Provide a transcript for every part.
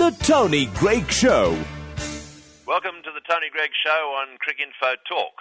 The Tony Greig Show. Welcome to the Tony Greig Show on Cricinfo Talk.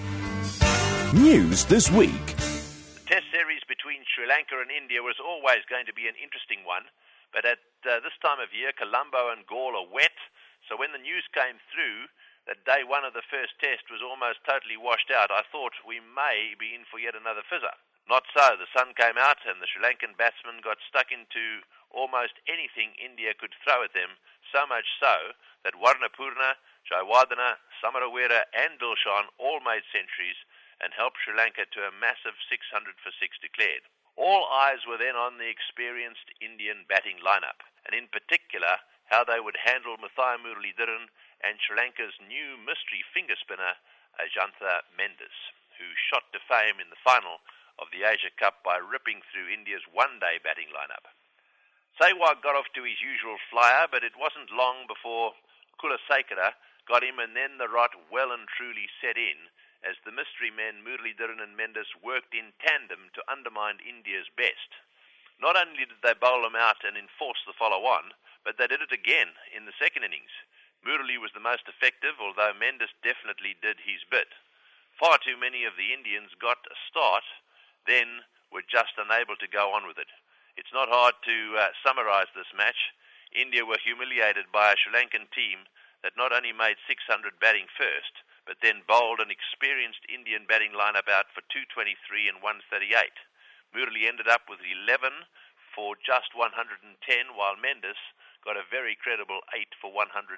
News this week. The test series between Sri Lanka and India was always going to be an interesting one, but at this time of year, Colombo and Galle are wet, so when the news came through that day one of the first test was almost totally washed out, I thought we may be in for yet another fizzer. Not so. The sun came out and the Sri Lankan batsmen got stuck into almost anything India could throw at them, so much so that Warnapurna, Jayawardene, Samarawira and Dilshan all made centuries and helped Sri Lanka to a massive 600 for 6 declared. All eyes were then on the experienced Indian batting lineup, and in particular how they would handle Muthaiya Muralidharan and Sri Lanka's new mystery finger spinner, Ajantha Mendis, who shot to fame in the final of the Asia Cup by ripping through India's one-day batting lineup. Sehwag got off to his usual flyer, but it wasn't long before Kulasekara got him, and then the rot well and truly set in as the mystery men Muralidharan and Mendis worked in tandem to undermine India's best. Not only did they bowl them out and enforce the follow-on, but they did it again in the second innings. Murali was the most effective, although Mendis definitely did his bit. Far too many of the Indians got a start, then were just unable to go on with it. It's not hard to summarize this match. India were humiliated by a Sri Lankan team that not only made 600 batting first, but then bowled an experienced Indian batting lineup out for 223 and 138. Murali ended up with 11 for just 110, while Mendis got a very credible 8 for 132.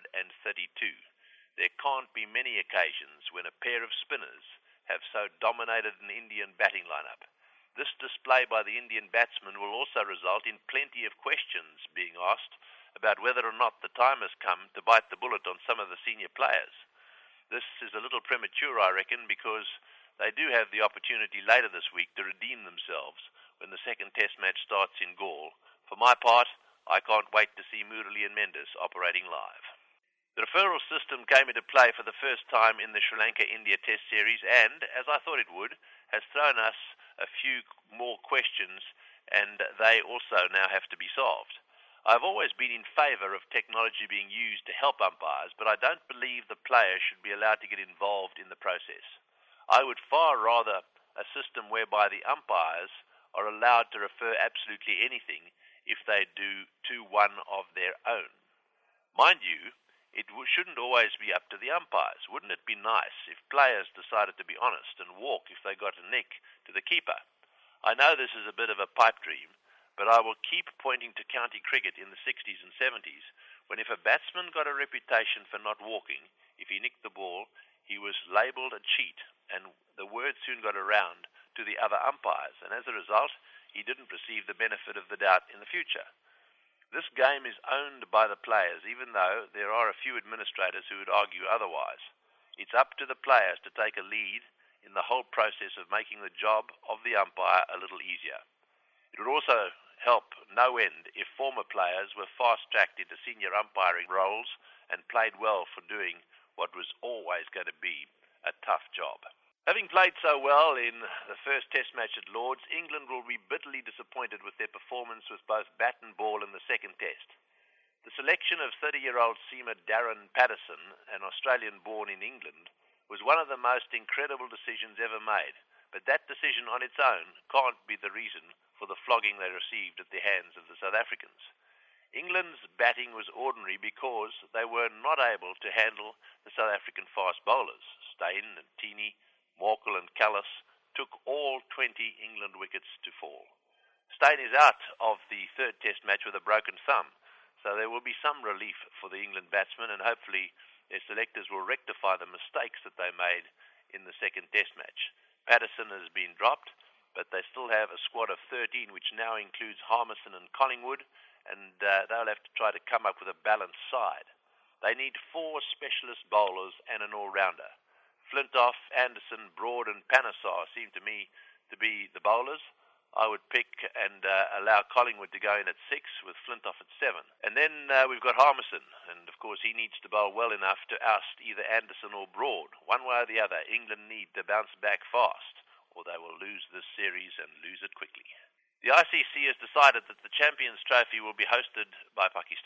There can't be many occasions when a pair of spinners have so dominated an Indian batting lineup. This display by the Indian batsmen will also result in plenty of questions being asked about whether or not the time has come to bite the bullet on some of the senior players. This is a little premature, I reckon, because they do have the opportunity later this week to redeem themselves when the second test match starts in Galle. For my part, I can't wait to see Murali and Mendis operating live. The referral system came into play for the first time in the Sri Lanka-India Test Series and, as I thought it would, has thrown us a few more questions, and they also now have to be solved. I've always been in favour of technology being used to help umpires, but I don't believe the players should be allowed to get involved in the process. I would far rather a system whereby the umpires are allowed to refer absolutely anything if they do to one of their own. Mind you, it shouldn't always be up to the umpires. Wouldn't it be nice if players decided to be honest and walk if they got a nick to the keeper? I know this is a bit of a pipe dream, but I will keep pointing to county cricket in the 60s and 70s, when if a batsman got a reputation for not walking, if he nicked the ball, he was labelled a cheat, and the word soon got around to the other umpires, and as a result, he didn't receive the benefit of the doubt in the future. This game is owned by the players, even though there are a few administrators who would argue otherwise. It's up to the players to take a lead in the whole process of making the job of the umpire a little easier. It would also help no end if former players were fast-tracked into senior umpiring roles and played well for doing what was always going to be a tough job. Having played so well in the first test match at Lord's, England will be bitterly disappointed with their performance with both bat and ball in the second test. The selection of 30-year-old seamer Darren Patterson, an Australian born in England, was one of the most incredible decisions ever made, but that decision on its own can't be the reason for the flogging they received at the hands of the South Africans. England's batting was ordinary because they were not able to handle the South African fast bowlers. Steyn and Tini, Morkel and Callis took all 20 England wickets to fall. Steyn is out of the third test match with a broken thumb, so there will be some relief for the England batsmen, and hopefully their selectors will rectify the mistakes that they made in the second test match. Patterson has been dropped, but they still have a squad of 13, which now includes Harmison and Collingwood, and they'll have to try to come up with a balanced side. They need 4 specialist bowlers and an all-rounder. Flintoff, Anderson, Broad and Panesar seem to me to be the bowlers. I would pick and allow Collingwood to go in at 6 with Flintoff at 7. And then we've got Harmison, and of course he needs to bowl well enough to oust either Anderson or Broad. One way or the other, England need to bounce back fast, or they will lose this series and lose it quickly. The ICC has decided that the Champions Trophy will be hosted by Pakistan.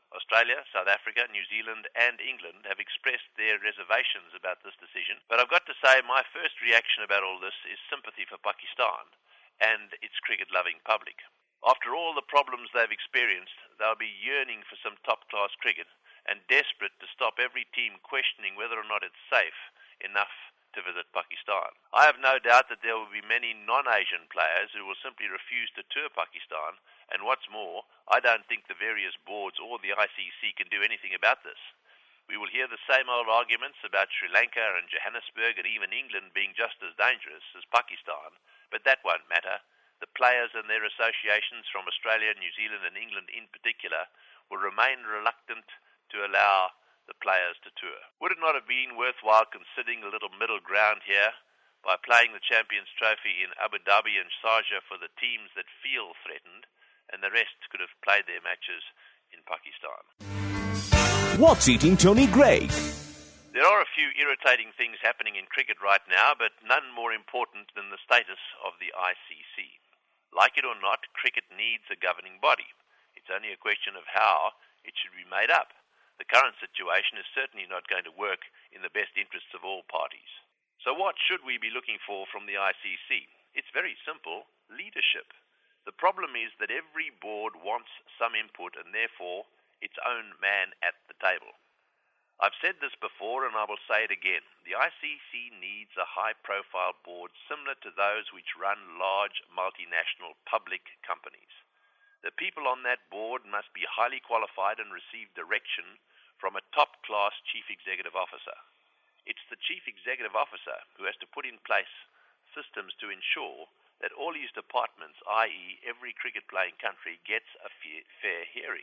Australia, South Africa, New Zealand and England have expressed their reservations about this decision. But I've got to say my first reaction about all this is sympathy for Pakistan and its cricket-loving public. After all the problems they've experienced, they'll be yearning for some top-class cricket and desperate to stop every team questioning whether or not it's safe enough to visit Pakistan. I have no doubt that there will be many non-Asian players who will simply refuse to tour Pakistan, and what's more, I don't think the various boards or the ICC can do anything about this. We will hear the same old arguments about Sri Lanka and Johannesburg and even England being just as dangerous as Pakistan, but that won't matter. The players and their associations from Australia, New Zealand and England in particular will remain reluctant to allow the players to tour. Would it not have been worthwhile considering a little middle ground here by playing the Champions Trophy in Abu Dhabi and Sharjah for the teams that feel threatened, and the rest could have played their matches in Pakistan? What's eating Tony Greig? There are a few irritating things happening in cricket right now, but none more important than the status of the ICC. Like it or not, cricket needs a governing body. It's only a question of how it should be made up. The current situation is certainly not going to work in the best interests of all parties. So what should we be looking for from the ICC? It's very simple: leadership. The problem is that every board wants some input and therefore its own man at the table. I've said this before and I will say it again. The ICC needs a high-profile board similar to those which run large multinational public companies. The people on that board must be highly qualified and receive direction from a top-class chief executive officer. It's the chief executive officer who has to put in place systems to ensure that all his departments, i.e. every cricket-playing country, gets a fair hearing.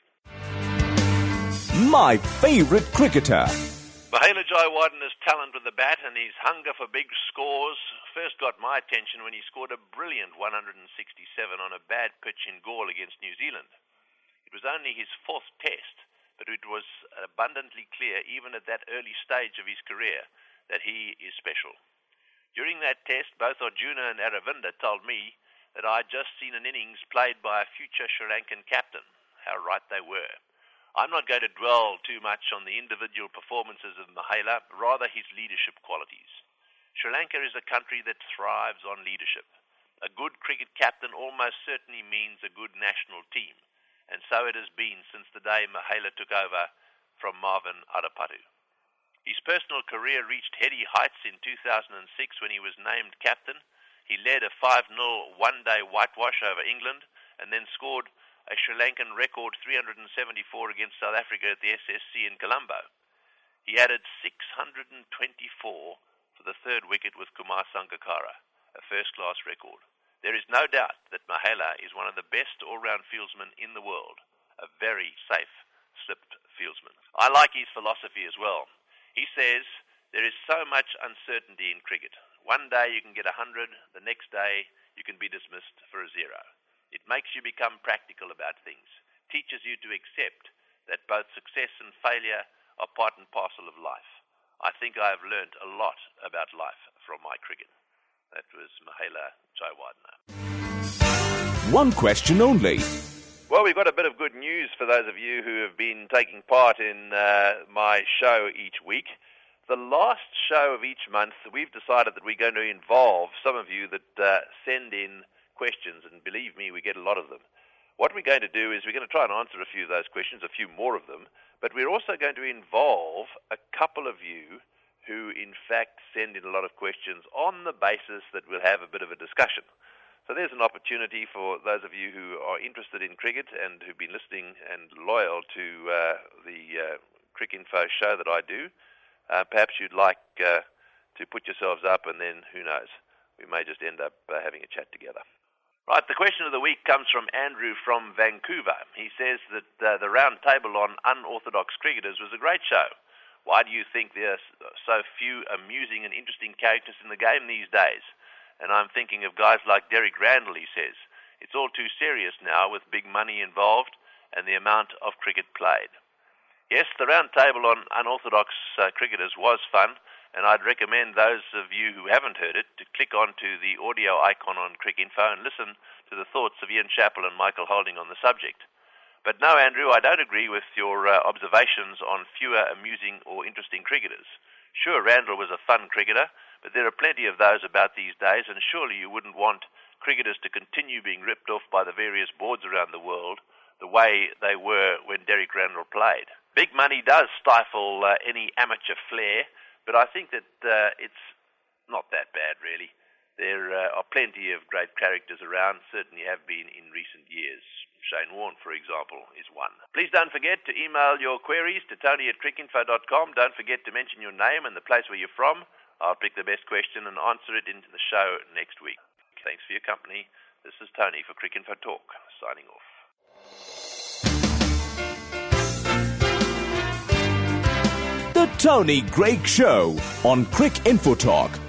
My favourite cricketer. Mahela Jayawardene's talent with the bat and his hunger for big scores first got my attention when he scored a brilliant 167 on a bad pitch in Galle against New Zealand. It was only his fourth test, but it was abundantly clear even at that early stage of his career that he is special. During that test, both Arjuna and Aravinda told me that I had just seen an innings played by a future Sri Lankan captain. How right they were. I'm not going to dwell too much on the individual performances of Mahela, rather his leadership qualities. Sri Lanka is a country that thrives on leadership. A good cricket captain almost certainly means a good national team, and so it has been since the day Mahela took over from Marvin Adapatu. His personal career reached heady heights in 2006 when he was named captain. He led a 5-0 one-day whitewash over England and then scored a Sri Lankan record 374 against South Africa at the SSC in Colombo. He added 624 for the third wicket with Kumar Sangakkara, a first-class record. There is no doubt that Mahela is one of the best all-round fieldsmen in the world, a very safe slipped fieldsman. I like his philosophy as well. He says there is so much uncertainty in cricket. One day you can get 100, the next day you can be dismissed for a 0. It makes you become practical about things, teaches you to accept that both success and failure are part and parcel of life. I think I have learned a lot about life from my cricket. That was Mahela Jayawardene. One question only. Well, we've got a bit of good news for those of you who have been taking part in my show each week. The last show of each month, we've decided that we're going to involve some of you that send in questions, and believe me, we get a lot of them. What we're going to do is we're going to try and answer a few of those questions, a few more of them, but we're also going to involve a couple of you who, in fact, send in a lot of questions on the basis that we'll have a bit of a discussion. So there's an opportunity for those of you who are interested in cricket and who've been listening and loyal to the Cricinfo show that I do. Perhaps you'd like to put yourselves up, and then, who knows, we may just end up having a chat together. Right, the question of the week comes from Andrew from Vancouver. He says that the round table on unorthodox cricketers was a great show. Why do you think there are so few amusing and interesting characters in the game these days? And I'm thinking of guys like Derek Randall, he says. It's all too serious now with big money involved and the amount of cricket played. Yes, the round table on unorthodox cricketers was fun, and I'd recommend those of you who haven't heard it to click onto the audio icon on Cricinfo and listen to the thoughts of Ian Chappell and Michael Holding on the subject. But no, Andrew, I don't agree with your observations on fewer amusing or interesting cricketers. Sure, Randall was a fun cricketer, but there are plenty of those about these days, and surely you wouldn't want cricketers to continue being ripped off by the various boards around the world the way they were when Derek Randall played. Big money does stifle any amateur flair, but I think that it's not that bad, really. There are plenty of great characters around, certainly have been in recent years. Shane Warne, for example, is one. Please don't forget to email your queries to tony@cricinfo.com. Don't forget to mention your name and the place where you're from. I'll pick the best question and answer it into the show next week. Thanks for your company. This is Tony for Cricinfo Talk, signing off. The Tony Greig Show on Cricinfo Talk.